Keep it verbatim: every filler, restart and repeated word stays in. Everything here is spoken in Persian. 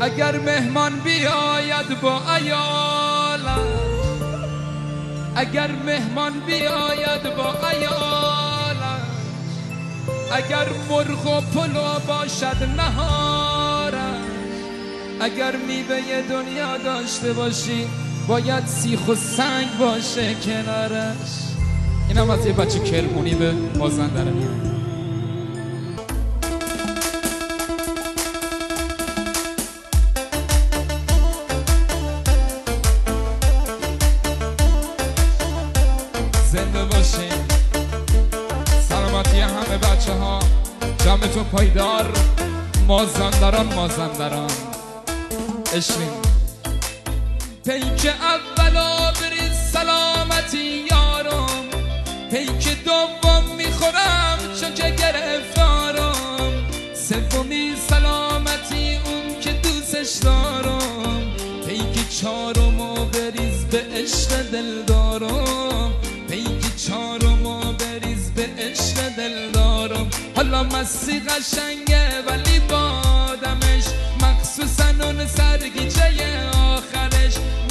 اگر مهمان بیاید با عیالش، اگر مهمان بیاید با عیالش، اگر مرغ و پلو باشد نهارش، اگر میوه دنیا داشته باشی باید سیخ و سنگ باشه کنارش. اینم از یه بچه کرمونی به مازندران میاد. زنده باشین، سلامتی همه بچه ها، جمعتون پایدار. مازندران مازندران اشوین پیک اولا بریز سلامتی یارم، پیک دوم میخورم چون که گرفتارم، سومی سلامتی اون که دوستش دارم، پیک چهارمو بریز به عشق دل دارم، پیک چهارمو بریز به عشق دل دارم. حالا مستی قشنگه ولی بادمش، مخصوصا اون سرگیجه آخرش،